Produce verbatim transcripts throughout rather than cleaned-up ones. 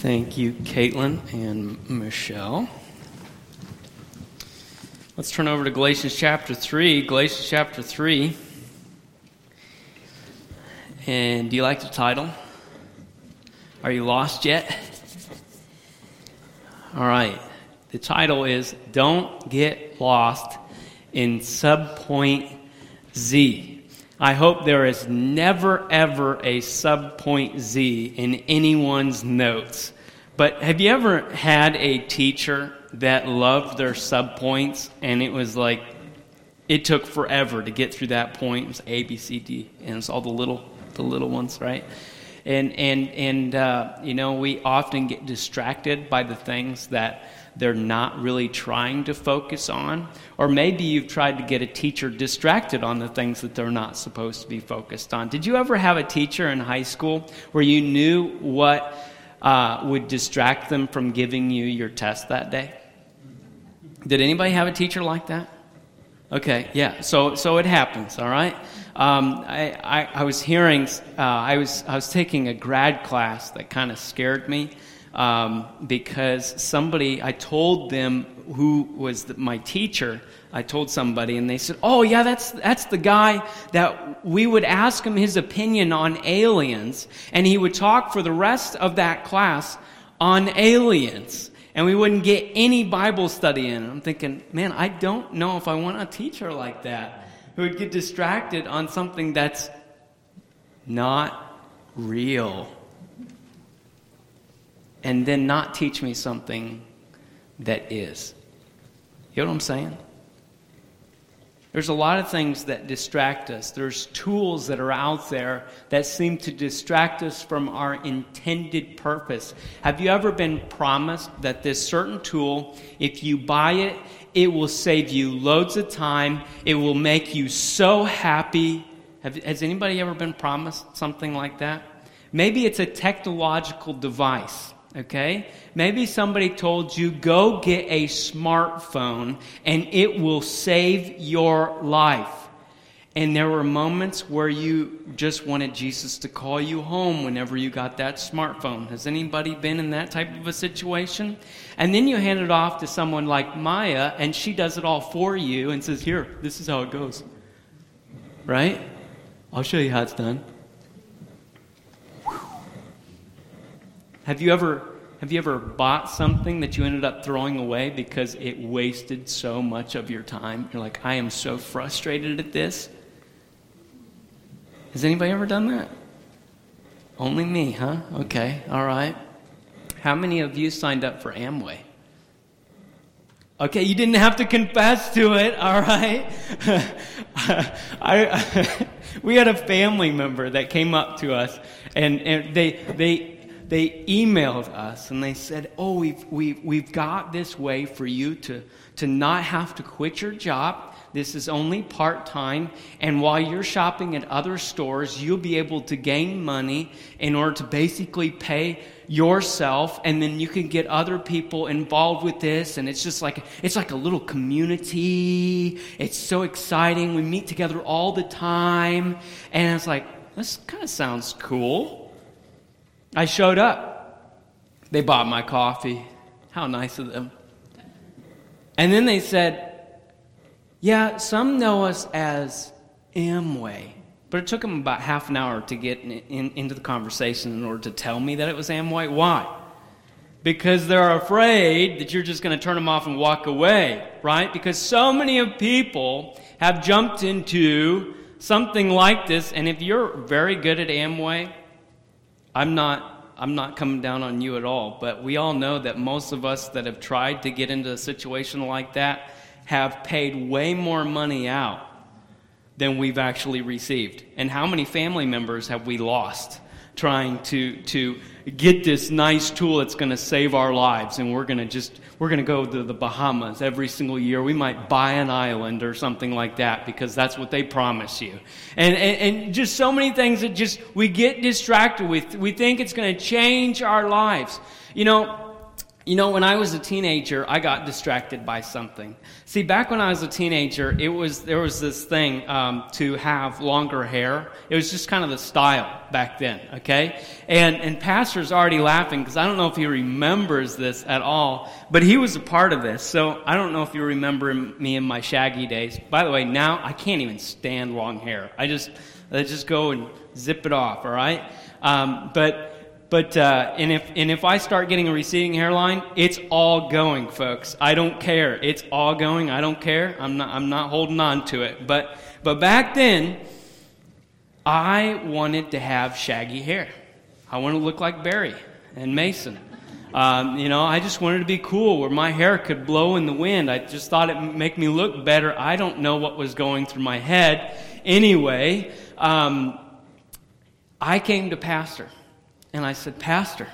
Thank you, Caitlin and Michelle. Let's turn over to Galatians chapter three. Galatians chapter three. And do you like the title? Are you lost yet? All right. The title is Don't Get Lost in Subpoint Z. I hope there is never, ever a subpoint Z in anyone's notes. But have you ever had a teacher that loved their subpoints, and it was like, it took forever to get through that point? It was A, B, C, D, and it's all the little, the little ones, right? And, and, and uh, you know, we often get distracted by the things that they're not really trying to focus on. Or maybe you've tried to get a teacher distracted on the things that they're not supposed to be focused on. Did you ever have a teacher in high school where you knew what uh, would distract them from giving you your test that day? Did anybody have a teacher like that? Okay, yeah, so so it happens, all right? Um, I, I, I was hearing, uh, I was I was taking a grad class that kind of scared me. Um, because somebody, I told them who was the, my teacher, I told somebody, and they said, oh yeah, that's that's the guy that we would ask him his opinion on aliens, and he would talk for the rest of that class on aliens, and we wouldn't get any Bible study in. I'm thinking, man, I don't know if I want a teacher like that, who would get distracted on something that's not real. And then not teach me something that is. You know what I'm saying? There's a lot of things that distract us. There's tools that are out there that seem to distract us from our intended purpose. Have you ever been promised that this certain tool, if you buy it, it will save you loads of time, it will make you so happy? Have, has anybody ever been promised something like that? Maybe it's a technological device. Okay? Maybe somebody told you, go get a smartphone and it will save your life. And there were moments where you just wanted Jesus to call you home whenever you got that smartphone. Has anybody been in that type of a situation? And then you hand it off to someone like Maya, and she does it all for you and says, here, this is how it goes. Right? I'll show you how it's done. Have you ever have you ever bought something that you ended up throwing away because it wasted so much of your time? You're like, I am so frustrated at this. Has anybody ever done that? Only me, huh? Okay, all right. How many of you signed up for Amway? Okay, you didn't have to confess to it, all right? I, we had a family member that came up to us, and, and they they they emailed us, and they said, oh, we've, we've, we've got this way for you to, to not have to quit your job. This is only part-time, and while you're shopping at other stores, you'll be able to gain money in order to basically pay yourself, and then you can get other people involved with this, and it's just like it's like a little community. It's so exciting. We meet together all the time, and it's like, this kind of sounds cool. I showed up. They bought my coffee. How nice of them. And then they said, yeah, some know us as Amway. But it took them about half an hour to get in, in, into the conversation in order to tell me that it was Amway. Why? Because they're afraid that you're just going to turn them off and walk away, right? Because so many of people have jumped into something like this. And if you're very good at Amway, I'm not I'm not coming down on you at all, but we all know that most of us that have tried to get into a situation like that have paid way more money out than we've actually received. And how many family members have we lost trying to to get this nice tool that's going to save our lives, and we're going to just we're going to go to the Bahamas every single year. We might buy an island or something like that because that's what they promise you. And and, and just so many things that just we get distracted with. We think it's going to change our lives. You know, You know, when I was a teenager, I got distracted by something. See, back when I was a teenager, it was there was this thing um, to have longer hair. It was just kind of the style back then, okay? And and Pastor's already laughing because I don't know if he remembers this at all, but he was a part of this. So I don't know if you remember me in my shaggy days. By the way, now I can't even stand long hair. I just I just go and zip it off, all right? Um, but... But uh, and if and if I start getting a receding hairline, it's all going, folks. I don't care. It's all going. I don't care. I'm not. I'm not holding on to it. But but back then, I wanted to have shaggy hair. I wanted to look like Barry and Mason. Um, you know, I just wanted to be cool, where my hair could blow in the wind. I just thought it would make me look better. I don't know what was going through my head. Anyway, um, I came to Pastor. And I said, Pastor,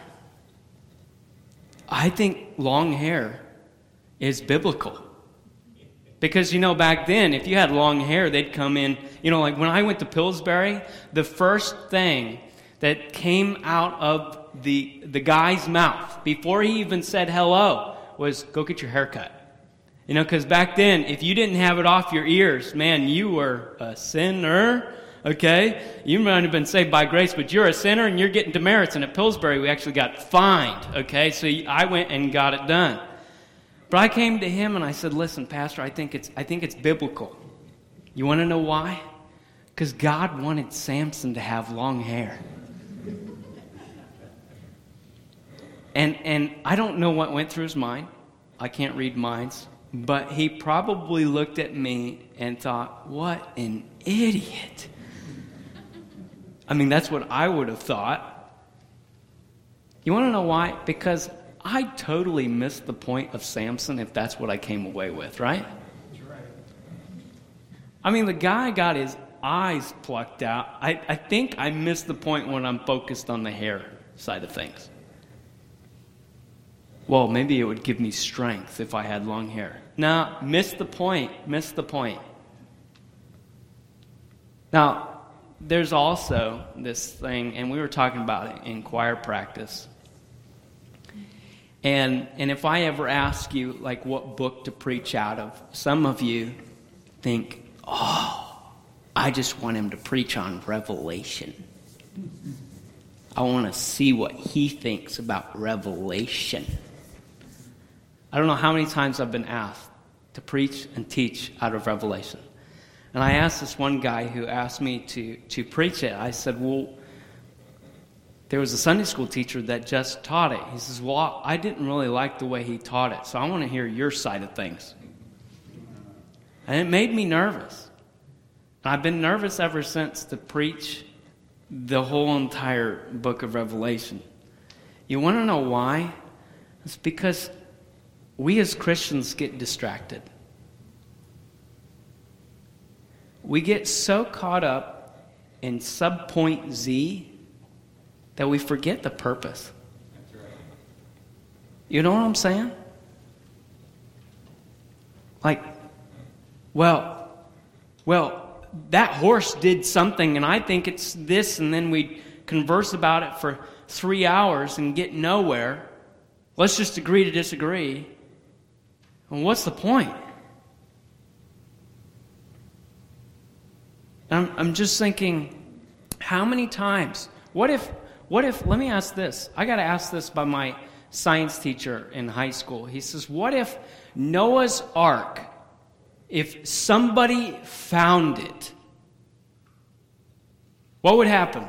I think long hair is biblical. Because, you know, back then, if you had long hair, they'd come in. You know, like when I went to Pillsbury, the first thing that came out of the, the guy's mouth, before he even said hello, was, go get your hair cut. You know, because back then, if you didn't have it off your ears, man, you were a sinner. Okay? You might have been saved by grace, but you're a sinner and you're getting demerits. And at Pillsbury, we actually got fined. Okay? So I went and got it done. But I came to him and I said, listen, Pastor, I think it's I think it's biblical. You want to know why? Because God wanted Samson to have long hair. And and I don't know what went through his mind. I can't read minds. But he probably looked at me and thought, what an idiot. I mean, that's what I would have thought. You want to know why? Because I totally missed the point of Samson, if that's what I came away with, right? That's right. I mean, the guy got his eyes plucked out. I, I think I missed the point when I'm focused on the hair side of things. Well, maybe it would give me strength if I had long hair. No, missed the point. Missed the point. Now, there's also this thing, and we were talking about it in choir practice. And and if I ever ask you, like, what book to preach out of, some of you think, oh, I just want him to preach on Revelation. I want to see what he thinks about Revelation. I don't know how many times I've been asked to preach and teach out of Revelation. And I asked this one guy who asked me to, to preach it. I said, well, there was a Sunday school teacher that just taught it. He says, well, I didn't really like the way he taught it, so I want to hear your side of things. And it made me nervous. And I've been nervous ever since to preach the whole entire book of Revelation. You want to know why? It's because we as Christians get distracted. We get so caught up in subpoint Z that we forget the purpose. That's right. You know what I'm saying? Like, well, well, that horse did something, and I think it's this, and then we converse about it for three hours and get nowhere. Let's just agree to disagree. And what's the point? I'm, I'm just thinking, how many times? What if, what if, let me ask this. I got to ask this by my science teacher in high school. He says, what if Noah's Ark, if somebody found it, what would happen?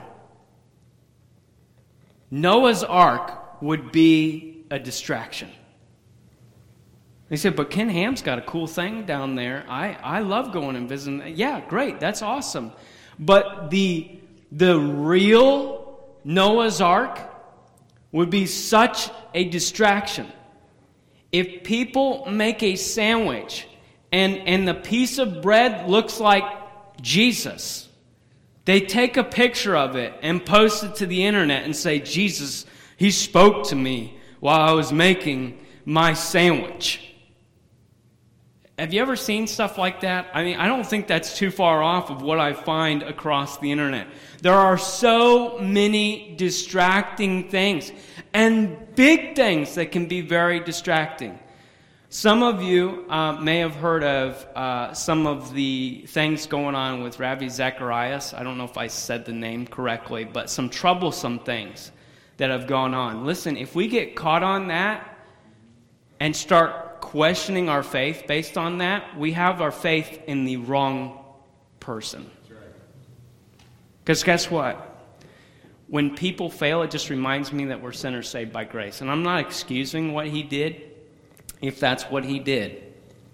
Noah's Ark would be a distraction. He said, but Ken Ham's got a cool thing down there. I, I love going and visiting. Yeah, great. That's awesome. But the, the real Noah's Ark would be such a distraction. If people make a sandwich and, and the piece of bread looks like Jesus, they take a picture of it and post it to the internet and say, Jesus, he spoke to me while I was making my sandwich. Have you ever seen stuff like that? I mean, I don't think that's too far off of what I find across the internet. There are so many distracting things, and big things that can be very distracting. Some of you uh, may have heard of uh, some of the things going on with Ravi Zacharias. I don't know if I said the name correctly, but some troublesome things that have gone on. Listen, if we get caught on that and start questioning our faith based on that, we have our faith in the wrong person. Because guess what? When people fail, it just reminds me that we're sinners saved by grace. And I'm not excusing what he did, if that's what he did.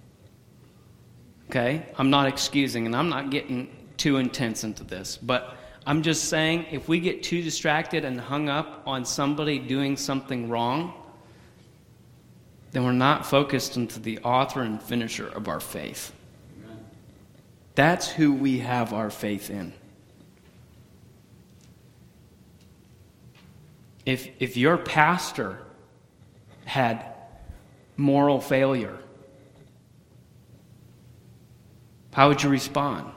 Okay? I'm not excusing, and I'm not getting too intense into this. But I'm just saying, if we get too distracted and hung up on somebody doing something wrong, then we're not focused into the author and finisher of our faith. Amen. That's who we have our faith in. If if your pastor had moral failure, how would you respond?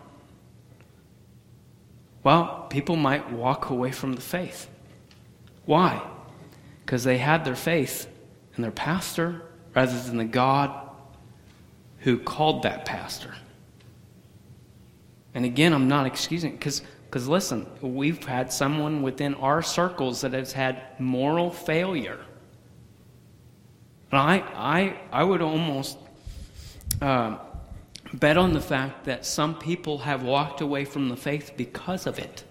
Well, people might walk away from the faith. Why? Because they had their faith in their pastor rather than the God who called that pastor. And again, I'm not excusing it, because because listen, we've had someone within our circles that has had moral failure. And I, I, I would almost uh, bet on the fact that some people have walked away from the faith because of it.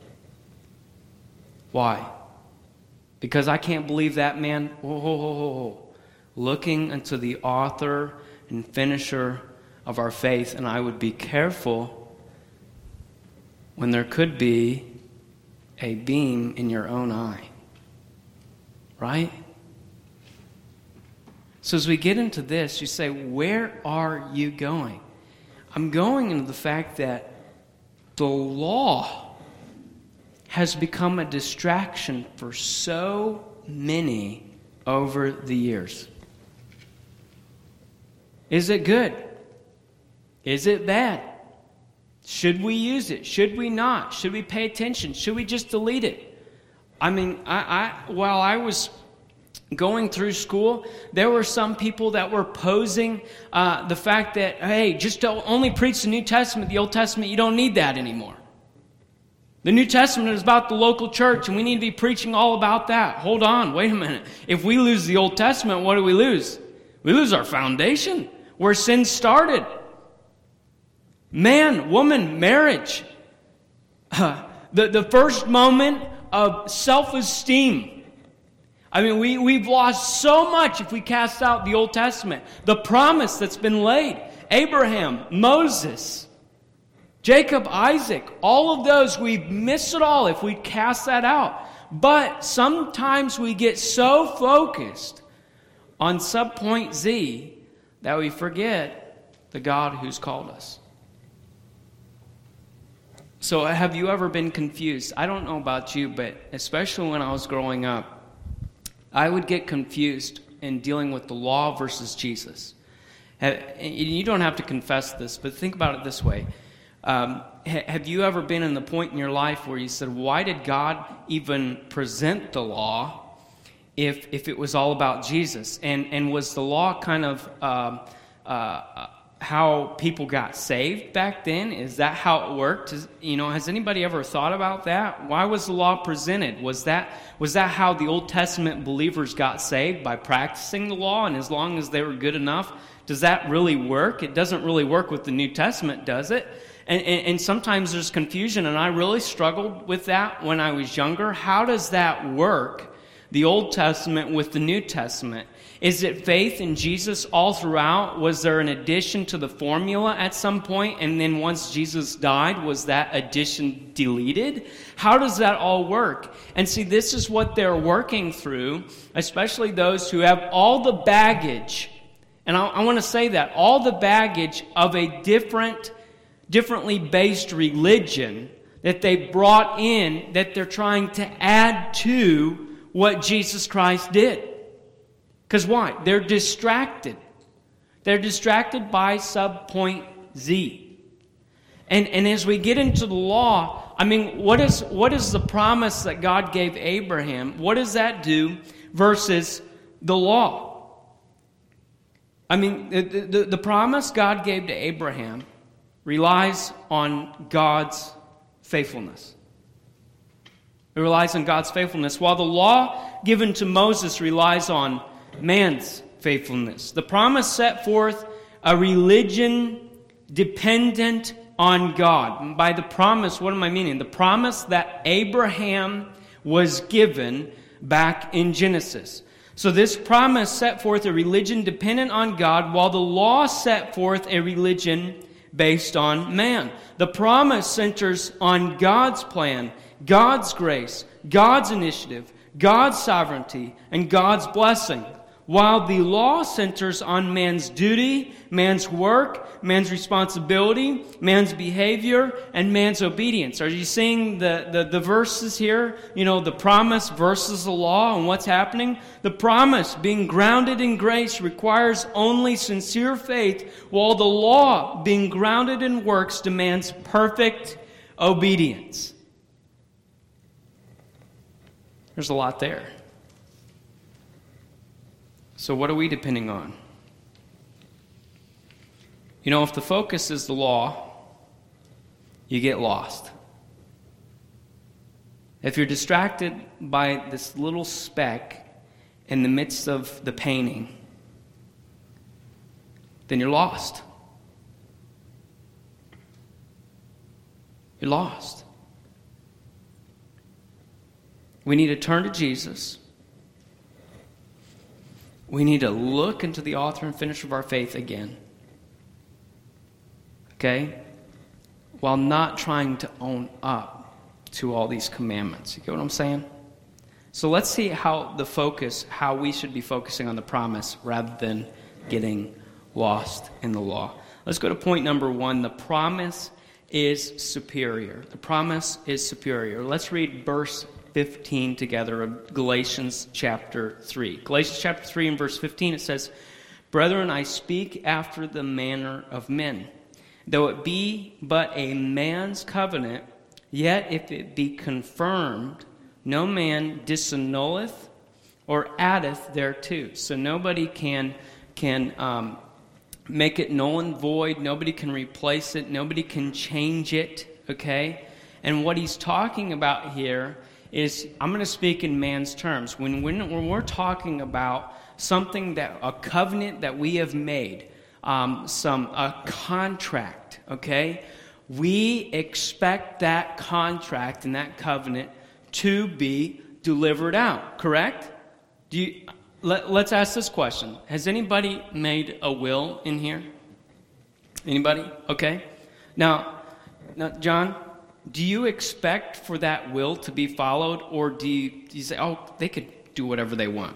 Why? Because I can't believe that man, whoa, whoa, whoa, whoa, looking into the author and finisher of our faith, and I would be careful when there could be a beam in your own eye. Right? So as we get into this, you say, where are you going? I'm going into the fact that the law has become a distraction for so many over the years. Is it good? Is it bad? Should we use it? Should we not? Should we pay attention? Should we just delete it? I mean, I, I while I was going through school, there were some people that were posing uh, the fact that, hey, just don't only preach the New Testament. The Old Testament, you don't need that anymore. The New Testament is about the local church, and we need to be preaching all about that. Hold on, wait a minute. If we lose the Old Testament, what do we lose? We lose our foundation, where sin started. Man, woman, marriage. Uh, the, the first moment of self-esteem. I mean, we, we've lost so much if we cast out the Old Testament. The promise that's been laid. Abraham, Moses, Jacob, Isaac, all of those, we've missed it all if we cast that out. But sometimes we get so focused on subpoint Z that we forget the God who's called us. So have you ever been confused? I don't know about you, but especially when I was growing up, I would get confused in dealing with the law versus Jesus. You don't have to confess this, but think about it this way. Um, have you ever been in the point in your life where you said, why did God even present the law if if it was all about Jesus? And and was the law kind of um, uh, how people got saved back then? Is that how it worked? Is, you know, has anybody ever thought about that? Why was the law presented? Was that was that how the Old Testament believers got saved, by practicing the law? And as long as they were good enough, does that really work? It doesn't really work with the New Testament, does it? And, and, and sometimes there's confusion, and I really struggled with that when I was younger. How does that work, the Old Testament with the New Testament? Is it faith in Jesus all throughout? Was there an addition to the formula at some point, and then once Jesus died, was that addition deleted? How does that all work? And see, this is what they're working through, especially those who have all the baggage. And I, I want to say that, all the baggage of a different differently based religion that they brought in, that they're trying to add to what Jesus Christ did. Because why? They're distracted. They're distracted by subpoint Z. And, and as we get into the law, I mean, what is, what is the promise that God gave Abraham? What does that do versus the law? I mean, the, the, the promise God gave to Abraham relies on God's faithfulness. It relies on God's faithfulness, while the law given to Moses relies on man's faithfulness. The promise set forth a religion dependent on God. And by the promise, what am I meaning? The promise that Abraham was given back in Genesis. So this promise set forth a religion dependent on God, while the law set forth a religion based on man. The promise centers on God's plan, God's grace, God's initiative, God's sovereignty, and God's blessing, while the law centers on man's duty, man's work, man's responsibility, man's behavior, and man's obedience. Are you seeing the, the, the verses here? You know, the promise versus the law and what's happening? The promise, being grounded in grace, requires only sincere faith, while the law, being grounded in works, demands perfect obedience. There's a lot there. So what are we depending on? You know, if the focus is the law, you get lost. If you're distracted by this little speck in the midst of the painting, then you're lost. You're lost. We need to turn to Jesus. We need to look into the author and finisher of our faith again. Okay? While not trying to own up to all these commandments. You get what I'm saying? So let's see how the focus, how we should be focusing on the promise rather than getting lost in the law. Let's go to point number one. The promise is superior. The promise is superior. Let's read verse fifteen together of Galatians chapter three. Galatians chapter three and verse fifteen, it says, "Brethren, I speak after the manner of men. Though it be but a man's covenant, yet if it be confirmed, no man disannulleth or addeth thereto." So nobody can, can um, make it null and void. Nobody can replace it. Nobody can change it, okay? And what he's talking about here is, I'm going to speak in man's terms. When, when, when we're talking about something, that a covenant that we have made, um, some a contract, okay? We expect that contract and that covenant to be delivered out, correct? Do you, let, let's ask this question. Has anybody made a will in here? Anybody? Okay. Now, now John, do you expect for that will to be followed, or do you, do you say, oh, they could do whatever they want?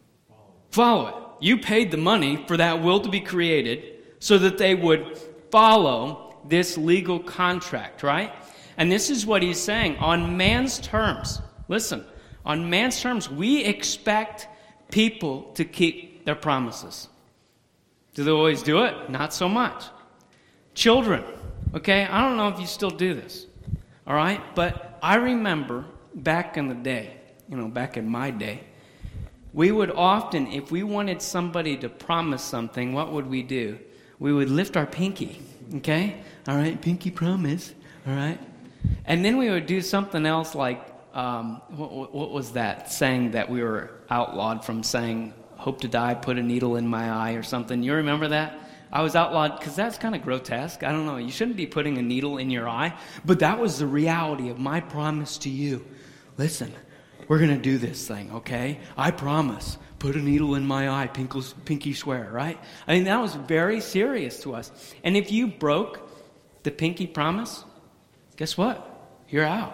Follow it. You paid the money for that will to be created so that they would follow this legal contract, right? And this is what he's saying. On man's terms, listen, on man's terms, we expect people to keep their promises. Do they always do it? Not so much. Children, okay? I don't know if you still do this. All right? But I remember back in the day, you know, back in my day, we would often, if we wanted somebody to promise something, what would we do? We would lift our pinky, okay? All right, pinky promise, all right? And then we would do something else like, um, what, what was that saying that we were outlawed from saying, hope to die, put a needle in my eye or something? You remember that? I was outlawed because that's kind of grotesque. I don't know. You shouldn't be putting a needle in your eye. But that was the reality of my promise to you. Listen, we're going to do this thing, okay? I promise. Put a needle in my eye, pinky, pinky swear, right? I mean, that was very serious to us. And if you broke the pinky promise, guess what? You're out.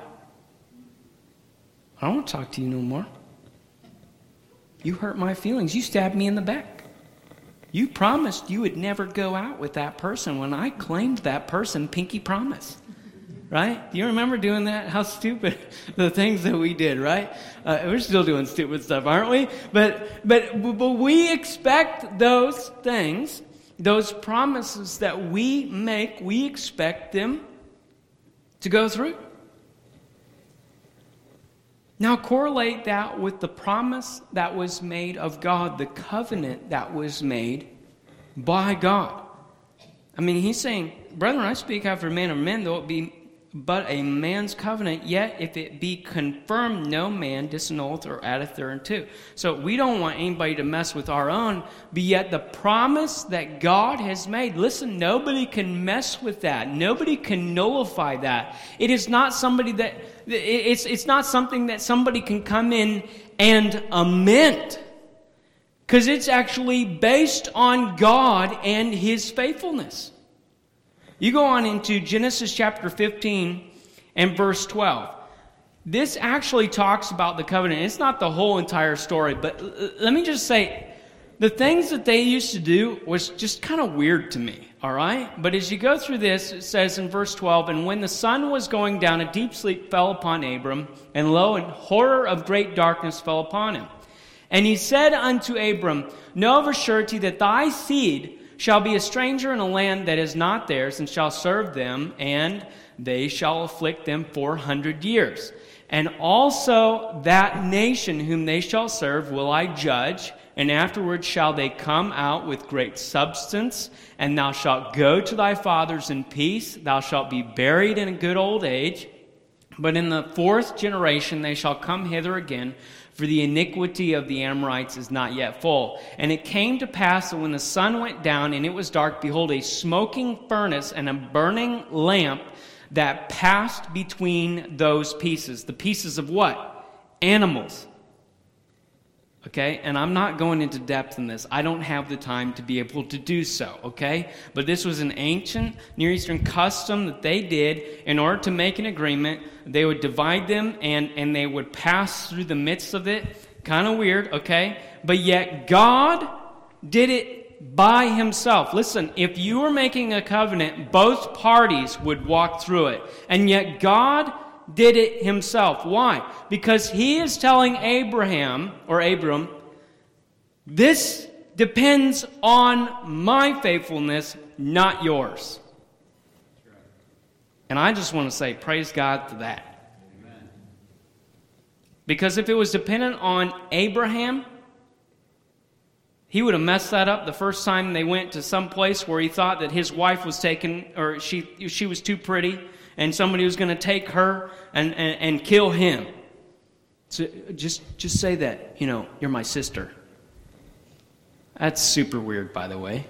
I don't want to talk to you no more. You hurt my feelings. You stabbed me in the back. You promised you would never go out with that person when I claimed that person pinky promise. Right? Do you remember doing that? How stupid the things that we did, right? Uh, we're still doing stupid stuff, aren't we? But, but, but we expect those things those promises that we make, we expect them to go through. Now correlate that with the promise that was made of God, the covenant that was made by God. I mean, he's saying, brethren, I speak after a man of men, though it be but a man's covenant, yet if it be confirmed, no man disannulleth or addeth thereunto. So we don't want anybody to mess with our own, but yet the promise that God has made, listen, nobody can mess with that. Nobody can nullify that. It is not somebody that, it's, it's not something that somebody can come in and amend. Because it's actually based on God and His faithfulness. You go on into Genesis chapter fifteen and verse twelve. This actually talks about the covenant. It's not the whole entire story, but l- let me just say, the things that they used to do was just kind of weird to me, all right? But as you go through this, it says in verse twelve, and when the sun was going down, a deep sleep fell upon Abram, and lo, and horror of great darkness fell upon him. And he said unto Abram, know of a surety that thy seed shall be a stranger in a land that is not theirs, and shall serve them, and they shall afflict them four hundred years. And also that nation whom they shall serve will I judge, and afterward shall they come out with great substance, and thou shalt go to thy fathers in peace, thou shalt be buried in a good old age. But in the fourth generation they shall come hither again, for the iniquity of the Amorites is not yet full. And it came to pass that when the sun went down and it was dark, behold, a smoking furnace and a burning lamp that passed between those pieces. The pieces of what? Animals. Okay? And I'm not going into depth in this. I don't have the time to be able to do so. Okay? But this was an ancient Near Eastern custom that they did in order to make an agreement. They would divide them and, and they would pass through the midst of it. Kind of weird, okay? But yet God did it by Himself. Listen, if you were making a covenant, both parties would walk through it. And yet God did it Himself. Why? Because He is telling Abraham, or Abram, this depends on my faithfulness, not yours. And I just want to say, praise God for that. Amen. Because if it was dependent on Abraham, he would have messed that up the first time they went to some place where he thought that his wife was taken, or she she was too pretty, and somebody was going to take her and, and, and kill him. So just just say that, you know, you're my sister. That's super weird, by the way.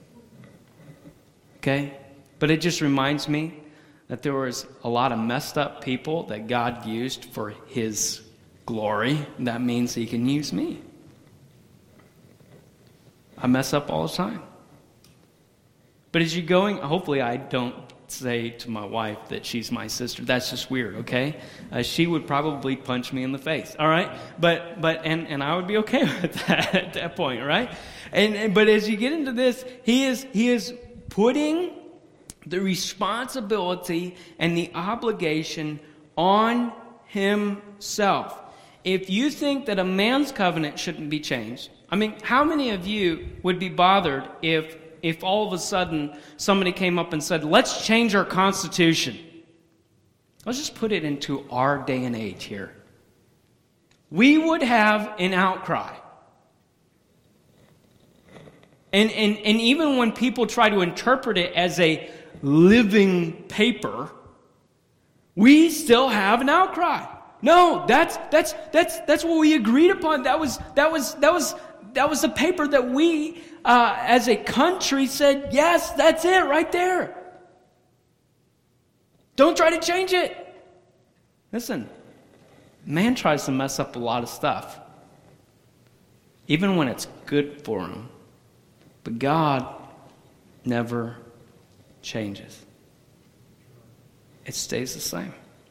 Okay? But it just reminds me that there was a lot of messed up people that God used for His glory. That means He can use me. I mess up all the time. But as you're going, hopefully I don't say to my wife that she's my sister. That's just weird, okay? Uh, she would probably punch me in the face, all right? But but and, and I would be okay with that at that point, right? And, and but as you get into this, he is he is putting the responsibility and the obligation on Himself. If you think that a man's covenant shouldn't be changed, I mean, how many of you would be bothered if if all of a sudden somebody came up and said, let's change our Constitution? Let's just put it into our day and age here. We would have an outcry. And, and, and even when people try to interpret it as a living paper, we still have an outcry. No, that's that's that's that's what we agreed upon. That was that was that was that was the paper that we uh, as a country said, yes, that's it right there. Don't try to change it. Listen, man tries to mess up a lot of stuff, even when it's good for him. But God never changes. It stays the same.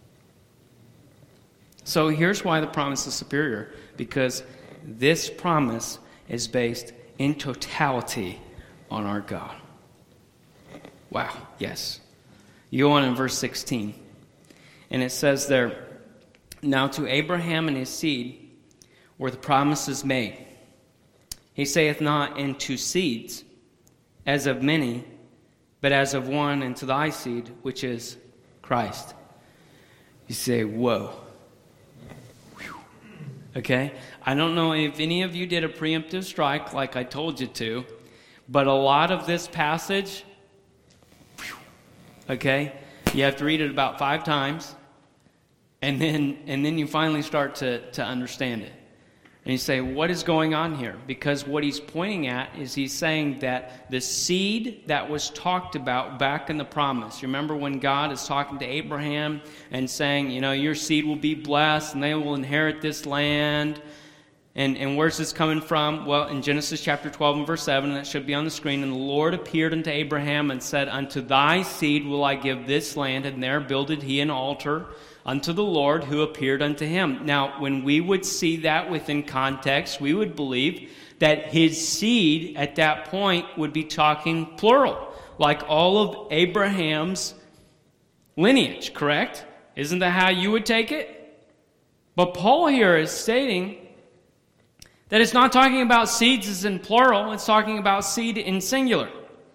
So here's why the promise is superior. Because this promise is based in totality on our God. Wow, yes. You go on in verse sixteen. And it says there, now to Abraham and his seed were the promises made. He saith not in two seeds, as of many, but as of one, and to thy seed, which is Christ. You say, whoa. Whew. Okay? I don't know if any of you did a preemptive strike like I told you to, but a lot of this passage, whew, okay, you have to read it about five times, and then and then you finally start to, to understand it. And you say, what is going on here? Because what he's pointing at is he's saying that the seed that was talked about back in the promise. Remember when God is talking to Abraham and saying, you know, your seed will be blessed and they will inherit this land. And, and where's this coming from? Well, in Genesis chapter twelve and verse seven, that should be on the screen. And the Lord appeared unto Abraham and said, unto thy seed will I give this land. And there builded he an altar unto the Lord who appeared unto him. Now, when we would see that within context, we would believe that his seed at that point would be talking plural, like all of Abraham's lineage, correct? Isn't that how you would take it? But Paul here is stating that it's not talking about seeds as in plural, it's talking about seed in singular.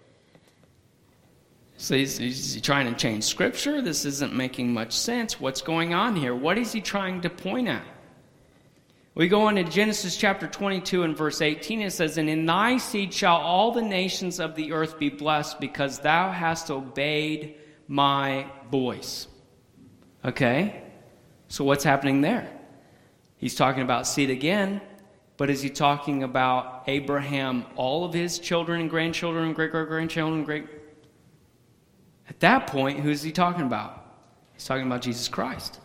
So he's, he's trying to change Scripture. This isn't making much sense. What's going on here? What is he trying to point at? We go into Genesis chapter twenty-two and verse eighteen. It says, and in thy seed shall all the nations of the earth be blessed, because thou hast obeyed my voice. Okay? So what's happening there? He's talking about seed again, but is he talking about Abraham, all of his children and grandchildren and great-great-grandchildren, great... At that point, who is he talking about? He's talking about Jesus Christ.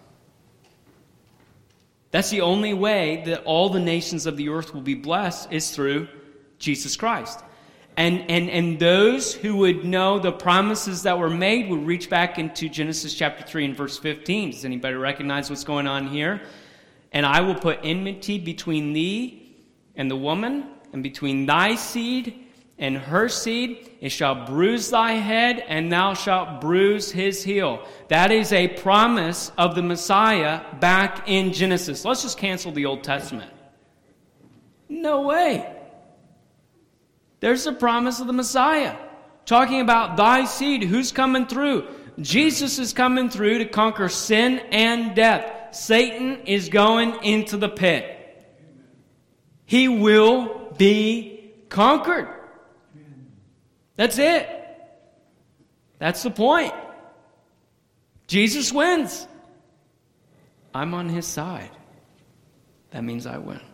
That's the only way that all the nations of the earth will be blessed is through Jesus Christ. And, and, and those who would know the promises that were made would reach back into Genesis chapter three and verse fifteen. Does anybody recognize what's going on here? And I will put enmity between thee and the woman, and between thy seed and her seed. It shall bruise thy head, and thou shalt bruise his heel. That is a promise of the Messiah back in Genesis. Let's just cancel the Old Testament. No way. There's a promise of the Messiah. Talking about thy seed. Who's coming through? Jesus is coming through to conquer sin and death. Satan is going into the pit. He will be conquered. That's it. That's the point. Jesus wins. I'm on his side. That means I win.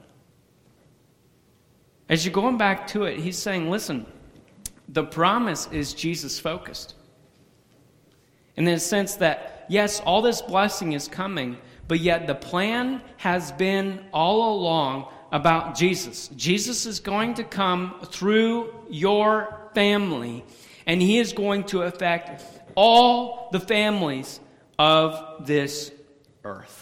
As you're going back to it, he's saying, listen, the promise is Jesus-focused. In the sense that, yes, all this blessing is coming, but yet the plan has been all along about Jesus. Jesus is going to come through your family, and he is going to affect all the families of this earth.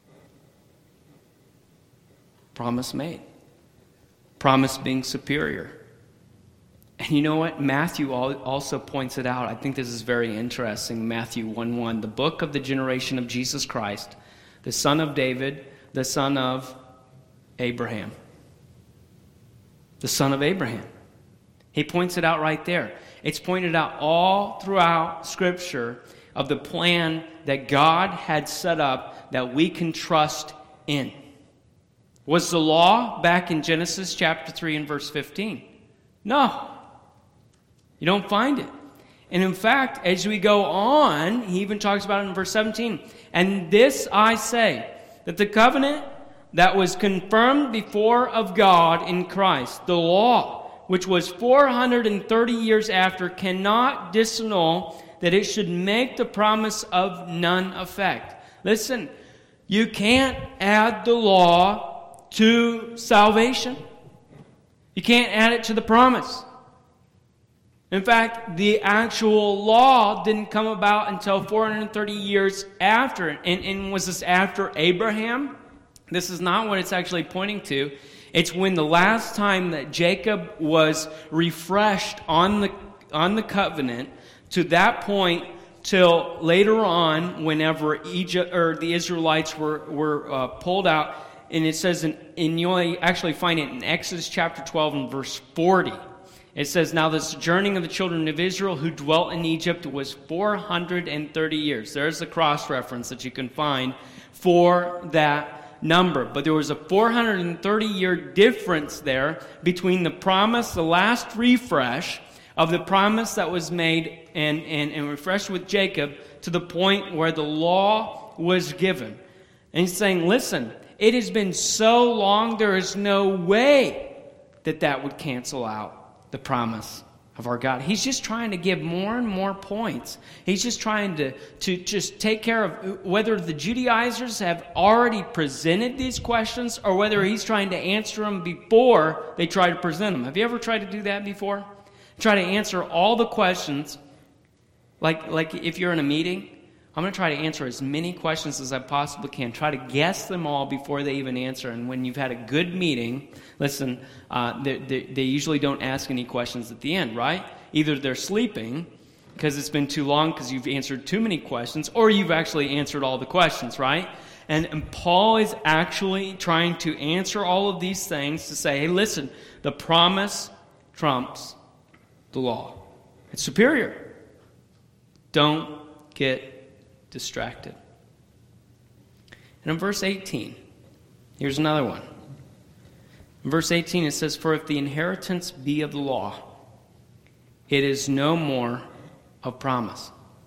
Promise made. Promise being superior. And you know what? Matthew also points it out. I think this is very interesting. Matthew one one, the book of the generation of Jesus Christ, the son of David, the son of Abraham. The son of Abraham. He points it out right there. It's pointed out all throughout Scripture of the plan that God had set up that we can trust in. Was the law back in Genesis chapter three and verse fifteen? No. You don't find it. And in fact, as we go on, he even talks about it in verse seventeen. And this I say, that the covenant that was confirmed before of God in Christ, the law, which was four hundred thirty years after, cannot disannul that it should make the promise of none effect. Listen, you can't add the law to salvation. You can't add it to the promise. In fact, the actual law didn't come about until four hundred thirty years after. And, and was this after Abraham? This is not what it's actually pointing to. It's when the last time that Jacob was refreshed on the on the covenant, to that point till later on, whenever Egypt or the Israelites were were uh, pulled out, and it says, in, and you actually find it in Exodus chapter twelve and verse forty. It says, now the sojourning of the children of Israel who dwelt in Egypt was four hundred thirty years. There's the cross-reference that you can find for that number. But there was a four hundred thirty year difference there between the promise, the last refresh of the promise that was made and, and, and refreshed with Jacob, to the point where the law was given. And he's saying, listen, it has been so long, there is no way that that would cancel out the promise of our God. He's just trying to give more and more points. He's just trying to, to just take care of whether the Judaizers have already presented these questions or whether he's trying to answer them before they try to present them. Have you ever tried to do that before? Try to answer all the questions. Like, like if you're in a meeting, I'm going to try to answer as many questions as I possibly can. Try to guess them all before they even answer. And when you've had a good meeting, listen, uh, they, they, they usually don't ask any questions at the end, right? Either they're sleeping because it's been too long because you've answered too many questions, or you've actually answered all the questions, right? And, and Paul is actually trying to answer all of these things to say, hey, listen, the promise trumps the law. It's superior. Don't get distracted. And in verse eighteen, here's another one. In verse eighteen it says, for if the inheritance be of the law, it is no more of promise.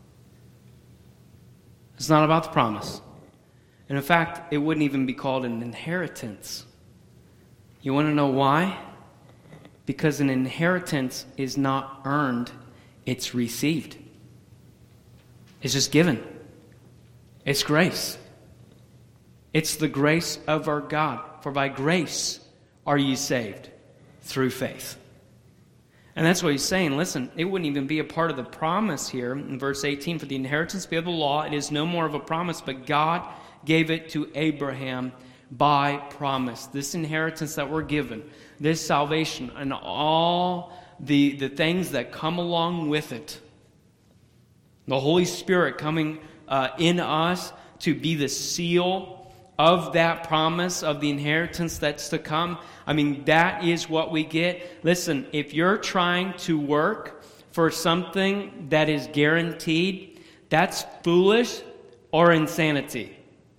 It's not about the promise. And in fact, it wouldn't even be called an inheritance. You want to know why? Because an inheritance is not earned, it's received. It's just given. It's grace. It's the grace of our God. For by grace are ye saved through faith. And that's what he's saying. Listen, it wouldn't even be a part of the promise here in verse eighteen. For the inheritance be of the law, it is no more of a promise, but God gave it to Abraham by promise. This inheritance that we're given, this salvation, and all the, the things that come along with it. The Holy Spirit coming uh, in us to be the seal of that promise of the inheritance that's to come. I mean, that is what we get. Listen, if you're trying to work for something that is guaranteed, that's foolish or insanity.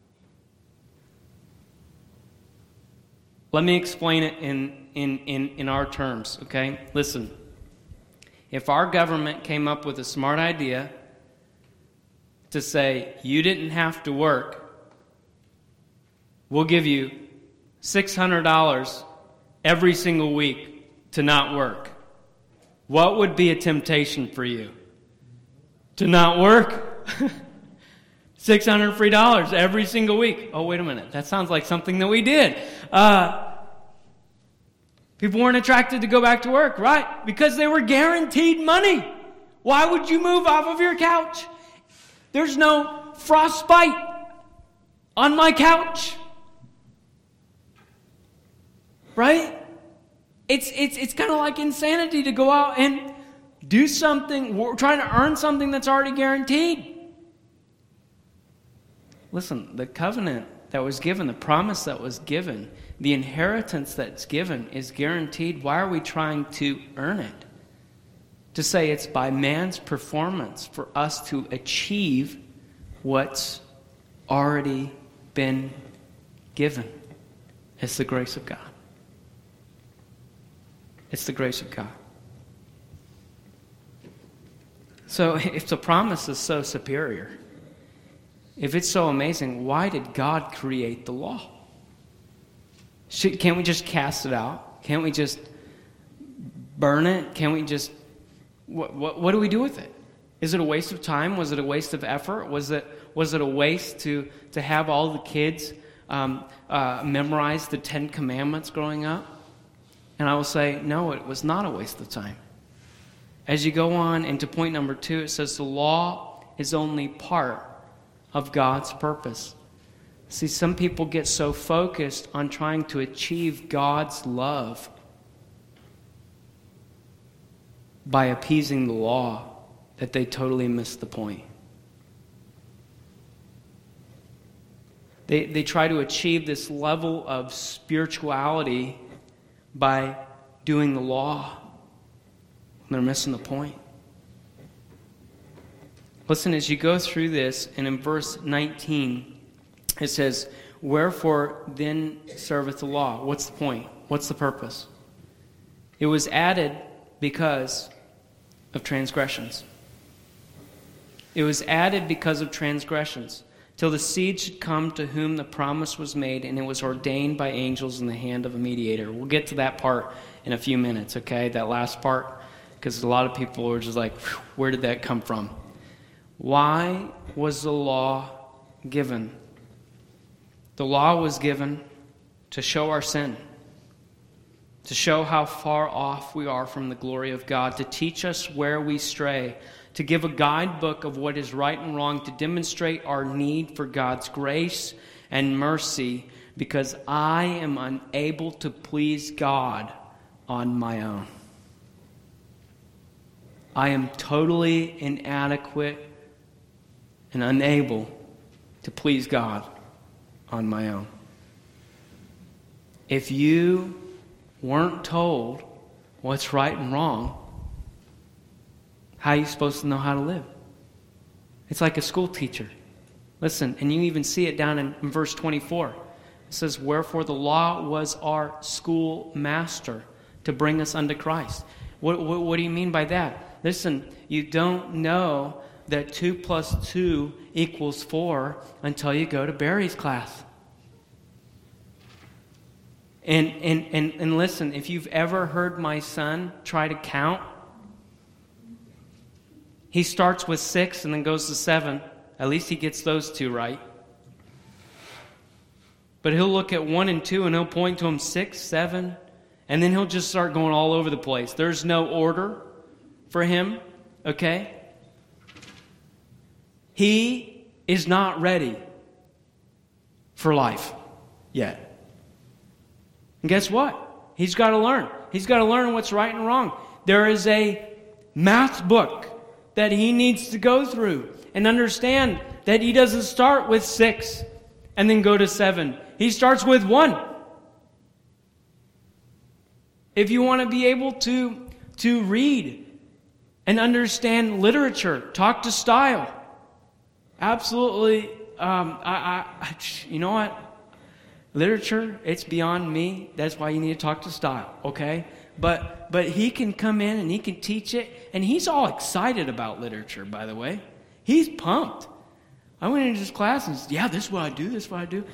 Let me explain it in, in, in, in our terms, okay? Listen, if our government came up with a smart idea to say, you didn't have to work, we'll give you six hundred dollars every single week to not work. What would be a temptation for you? To not work? six hundred free dollars every single week. Oh, wait a minute. That sounds like something that we did. Uh, people weren't attracted to go back to work, right? Because they were guaranteed money. Why would you move off of your couch? There's no frostbite on my couch. Right? It's it's it's kind of like insanity to go out and do something. We're trying to earn something that's already guaranteed. Listen, the covenant that was given, the promise that was given, the inheritance that's given is guaranteed. Why are we trying to earn it? To say it's by man's performance for us to achieve what's already been given. It's the grace of God. It's the grace of God. So if the promise is so superior, if it's so amazing, why did God create the law? Should, can't we just cast it out? Can't we just burn it? Can't we just... What, what, what do we do with it? Is it a waste of time? Was it a waste of effort? Was it was it a waste to, to have all the kids um, uh, memorize the Ten Commandments growing up? And I will say, no, it was not a waste of time. As you go on into point number two, it says the law is only part of God's purpose. See, some people get so focused on trying to achieve God's love by appeasing the law that they totally miss the point. They, they try to achieve this level of spirituality by doing the law. They're missing the point. Listen, as you go through this, and in verse nineteen, it says, "Wherefore then serveth the law?" What's the point? What's the purpose? It was added because of transgressions. It was added because of transgressions, till the seed should come to whom the promise was made, and it was ordained by angels in the hand of a mediator. We'll get to that part in a few minutes, okay? That last part, because a lot of people are just like, where did that come from? Why was the law given? The law was given to show our sin, to show how far off we are from the glory of God, to teach us where we stray, to give a guidebook of what is right and wrong, to demonstrate our need for God's grace and mercy, because I am unable to please God on my own. I am totally inadequate and unable to please God on my own. If you weren't told what's right and wrong, how are you supposed to know how to live? It's like a school teacher. Listen, and you even see it down in, in verse twenty-four. It says, "Wherefore the law was our schoolmaster to bring us unto Christ." What, what, what do you mean by that? Listen, you don't know that two plus two equals four until you go to Barry's class. And, and, and, and listen, if you've ever heard my son try to count, he starts with six and then goes to seven. At least he gets those two right. But he'll look at one and two and he'll point to them six, seven, and then he'll just start going all over the place. There's no order for him, okay? He is not ready for life yet. And guess what? He's got to learn. He's got to learn what's right and wrong. There is a math book that he needs to go through and understand that he doesn't start with six and then go to seven. He starts with one. If you want to be able to, to read and understand literature, talk to style. Absolutely, um, I, I, you know what? Literature, it's beyond me. That's why you need to talk to style, okay? But but he can come in and he can teach it, and he's all excited about literature, by the way. He's pumped. I went into his class and said, yeah, this is what I do, this is what I do.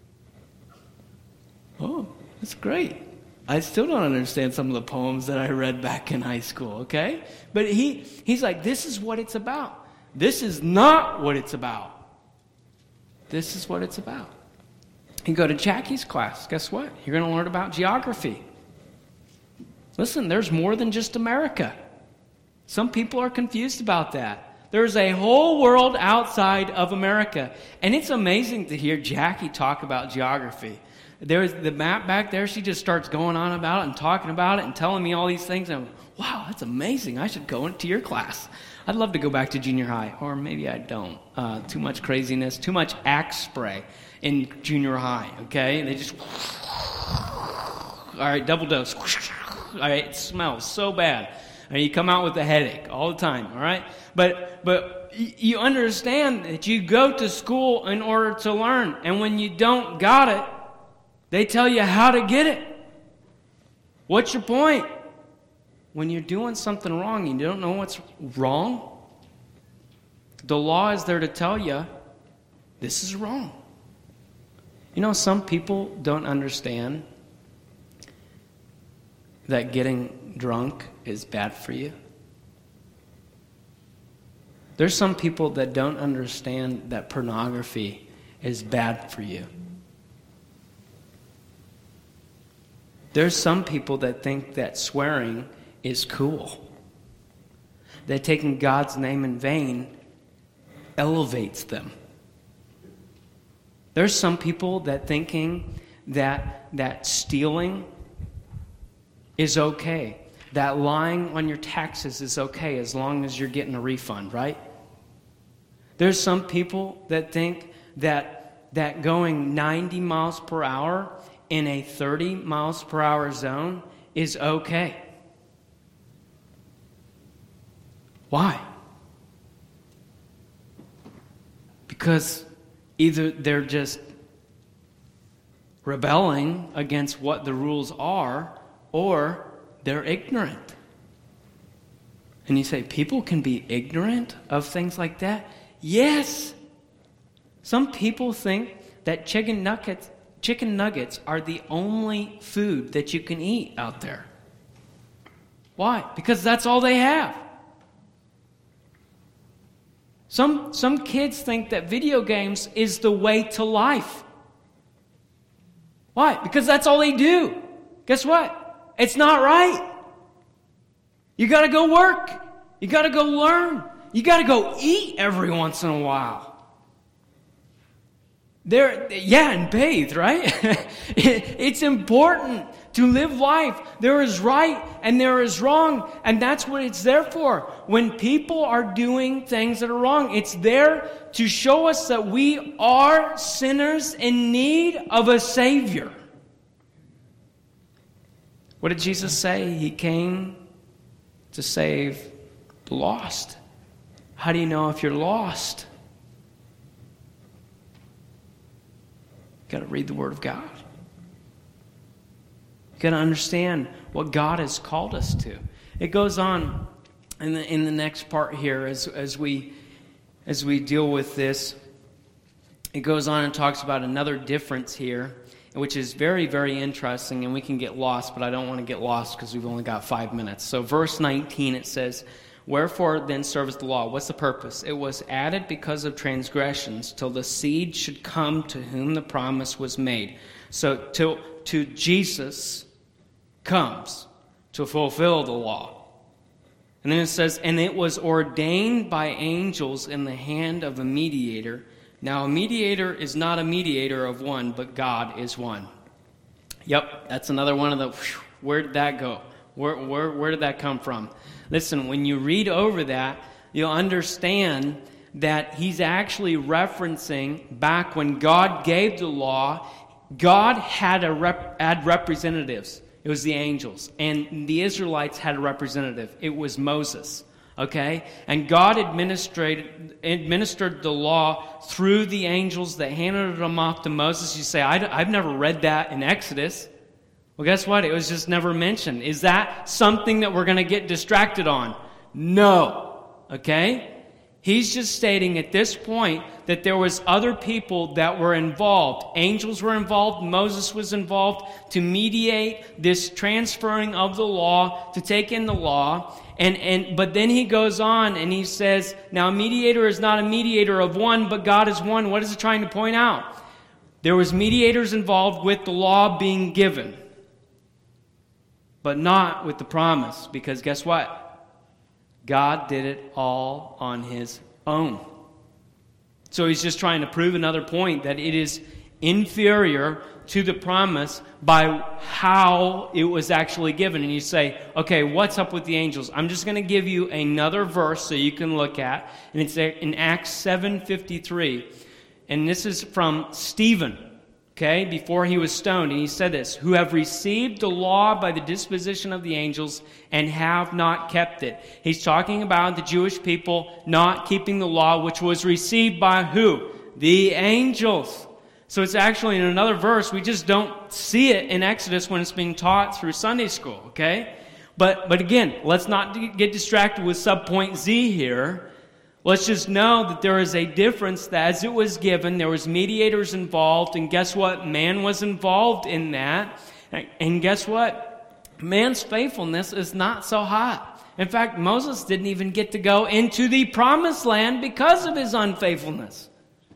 Oh, that's great. I still don't understand some of the poems that I read back in high school, okay? But he he's like, this is what it's about. This is not what it's about. This is what it's about. You go to Jackie's class, guess what? You're going to learn about geography. Listen, there's more than just America. Some people are confused about that. There's a whole world outside of America. And it's amazing to hear Jackie talk about geography. There's the map back there. She just starts going on about it and talking about it and telling me all these things. And I'm, wow, that's amazing. I should go into your class. I'd love to go back to junior high. Or maybe I don't. Uh, too much craziness, too much Axe spray in junior high, okay? They just, all right, double dose. All right, it smells so bad. And you come out with a headache all the time, all right? But but you understand that you go to school in order to learn. And when you don't got it, they tell you how to get it. What's your point? When you're doing something wrong and you don't know what's wrong, the law is there to tell you this is wrong. You know, some people don't understand that getting drunk is bad for you. There's some people that don't understand that pornography is bad for you. There's some people that think that swearing is cool. That taking God's name in vain elevates them. There's some people that thinking that that stealing is okay. That lying on your taxes is okay as long as you're getting a refund, right? There's some people that think that that going ninety miles per hour in a thirty miles per hour zone is okay. Why? Because either they're just rebelling against what the rules are, or they're ignorant. And you say, people can be ignorant of things like that? Yes! Some people think that chicken nuggets, chicken nuggets are the only food that you can eat out there. Why? Because that's all they have. Some, some kids think that video games is the way to life. Why? Because that's all they do. Guess what? It's not right. You got to go work. You got to go learn. You got to go eat every once in a while. There, yeah, and bathe, right? it, it's important to live life. There is right and there is wrong, and that's what it's there for. When people are doing things that are wrong, it's there to show us that we are sinners in need of a Savior. What did Jesus say? He came to save the lost. How do you know if you're lost? You've got to read the Word of God. You've got to understand what God has called us to. It goes on in the in the next part here as as we as we deal with this. It goes on and talks about another difference here, which is very, very interesting, and we can get lost, but I don't want to get lost because we've only got five minutes. So verse nineteen, it says, "Wherefore then serveth the law?" What's the purpose? "It was added because of transgressions, till the seed should come to whom the promise was made." So till to Jesus comes to fulfill the law. And then it says, "And it was ordained by angels in the hand of a mediator. Now a mediator is not a mediator of one, but God is one." Yep, that's another one of the, whew, where did that go? Where, where, where did that come from? Listen, when you read over that, you'll understand that he's actually referencing back when God gave the law, God had, a rep, had representatives. It was the angels. And the Israelites had a representative. It was Moses. Okay? And God administered, administered the law through the angels that handed them off to Moses. You say, I, I've never read that in Exodus. Well, guess what? It was just never mentioned. Is that something that we're going to get distracted on? No. Okay? He's just stating at this point that there was other people that were involved. Angels were involved. Moses was involved to mediate this transferring of the law, to take in the law. And, and but then he goes on and he says, now a mediator is not a mediator of one, but God is one. What is it trying to point out? There was mediators involved with the law being given, but not with the promise, because guess what? God did it all on his own. So he's just trying to prove another point, that it is inferior to the promise by how it was actually given. And you say, okay, what's up with the angels? I'm just going to give you another verse so you can look at. And it's in Acts seven fifty-three. And this is from Stephen. Okay, before he was stoned, and he said this, "Who have received the law by the disposition of the angels and have not kept it." He's talking about the Jewish people not keeping the law, which was received by who? The angels. So it's actually in another verse. We just don't see it in Exodus when it's being taught through Sunday school, okay? But, but again, let's not get distracted with subpoint Z here. Let's just know that there is a difference, that as it was given, there was mediators involved, and guess what? Man was involved in that. And guess what? Man's faithfulness is not so high. In fact, Moses didn't even get to go into the promised land because of his unfaithfulness.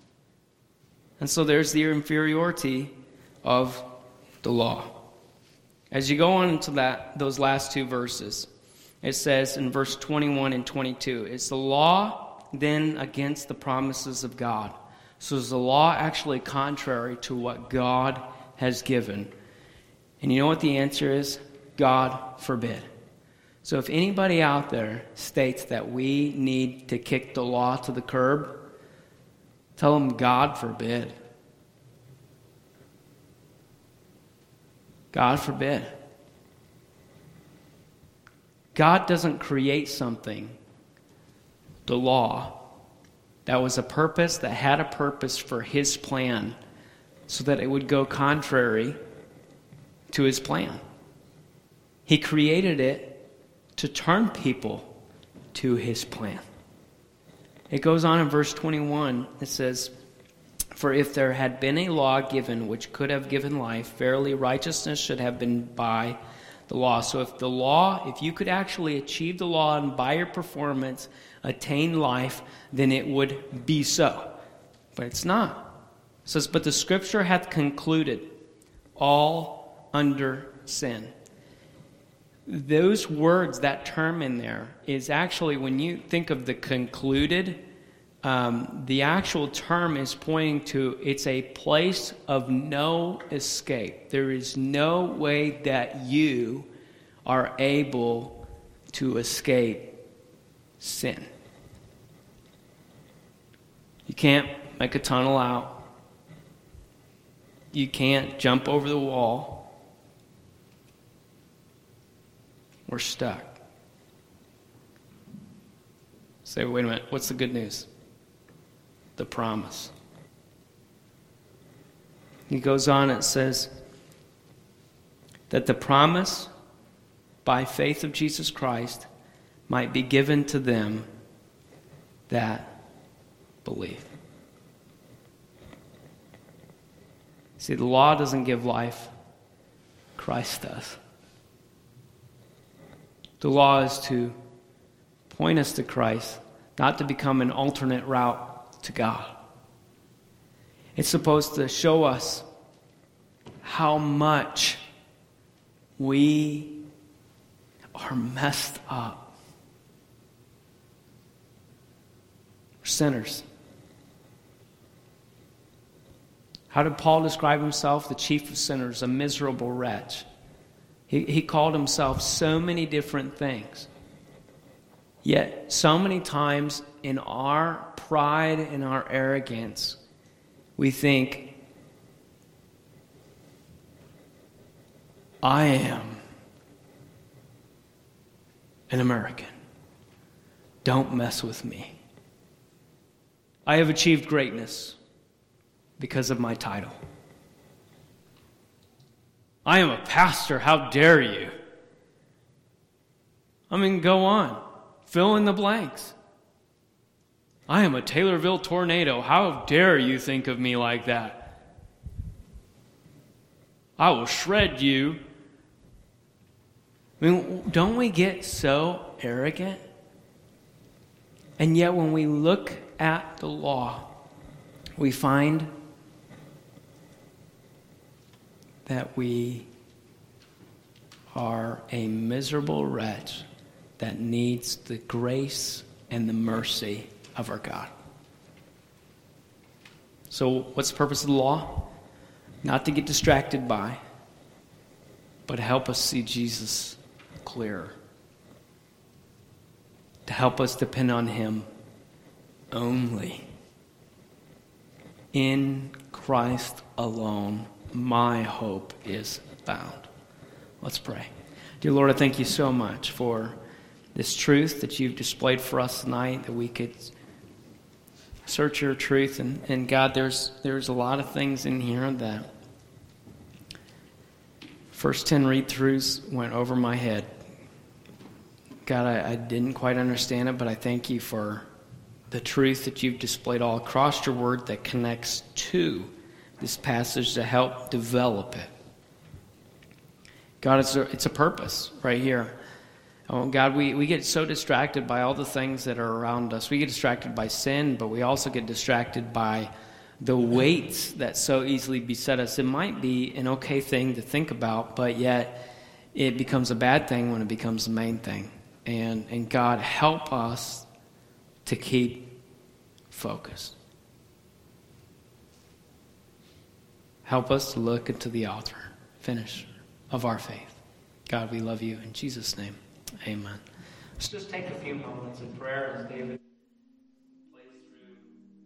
And so there's the inferiority of the law. As you go on into that, those last two verses, it says in verse twenty-one and twenty-two, "Is the law then against the promises of God? So is the law actually contrary to what God has given?" And you know what the answer is? God forbid. So if anybody out there states that we need to kick the law to the curb, tell them God forbid. God forbid. God doesn't create something the law that was a purpose, that had a purpose for his plan, so that it would go contrary to his plan. He created it to turn people to his plan. It goes on in verse twenty-one. It says, "For if there had been a law given which could have given life, verily righteousness should have been by the law." So if the law, if you could actually achieve the law and by your performance attain life, then it would be so. But it's not. It says, "But the scripture hath concluded all under sin." Those words, that term in there, is actually, when you think of the concluded, um, the actual term is pointing to, it's a place of no escape. There is no way that you are able to escape sin. You can't make a tunnel out. You can't jump over the wall. We're stuck. Say, wait a minute, what's the good news? The promise. He goes on, it says that the promise by faith of Jesus Christ might be given to them that believe. See, the law doesn't give life. Christ does. The law is to point us to Christ, not to become an alternate route to God. It's supposed to show us how much we are messed up. We're sinners. How did Paul describe himself? The chief of sinners, a miserable wretch. He, he called himself so many different things. Yet, so many times in our pride and our arrogance, we think, I am an American. Don't mess with me. I have achieved greatness because of my title. I am a pastor. How dare you? I mean, go on. Fill in the blanks. I am a Taylorville tornado. How dare you think of me like that? I will shred you. I mean, don't we get so arrogant? And yet when we look at the law, we find that we are a miserable wretch that needs the grace and the mercy of our God. So what's the purpose of the law? Not to get distracted by, but help us see Jesus clearer. To help us depend on him only. In Christ alone, my hope is found. Let's pray. Dear Lord, I thank you so much for this truth that you've displayed for us tonight, that we could search your truth. And, and God, there's there's a lot of things in here that first ten read-throughs went over my head. God, I, I didn't quite understand it, but I thank you for the truth that you've displayed all across your word that connects to this passage to help develop it. God, it's a, it's a purpose right here. Oh, God, we, we get so distracted by all the things that are around us. We get distracted by sin, but we also get distracted by the weights that so easily beset us. It might be an okay thing to think about, but yet it becomes a bad thing when it becomes the main thing. And, and God, help us to keep focused. Help us to look into the author, finisher of our faith. God, we love you. In Jesus' name, amen. Let's just take a few moments in prayer as David...